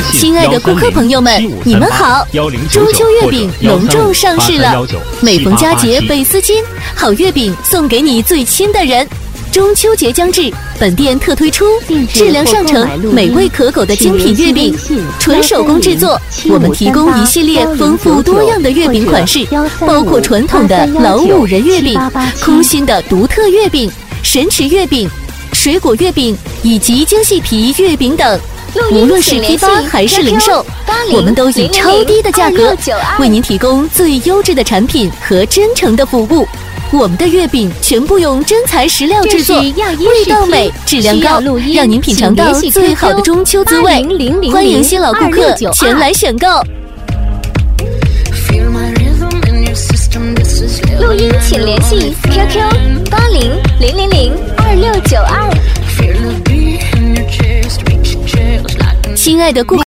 亲爱的顾客朋友们，你们好！中秋月饼隆重上市了，每逢佳节倍思亲，好月饼送给你最亲的人。中秋节将至，本店特推出质量上乘、美味可口的精品月饼，纯手工制作。我们提供一系列丰富多样的月饼款式，包括传统的老五仁月饼、空心的独特月饼、神池月饼、水果月饼以及精细皮月饼等。无论是批发还是零售，我们都以超低的价格为您提供最优质的产品和真诚的服务。我们的月饼全部用真材实料制作，味道美，质量高，让您品尝到最好的中秋滋味。欢迎新老顾客前来选购。 录音请联系 QQ8000002692。 亲爱的顾客。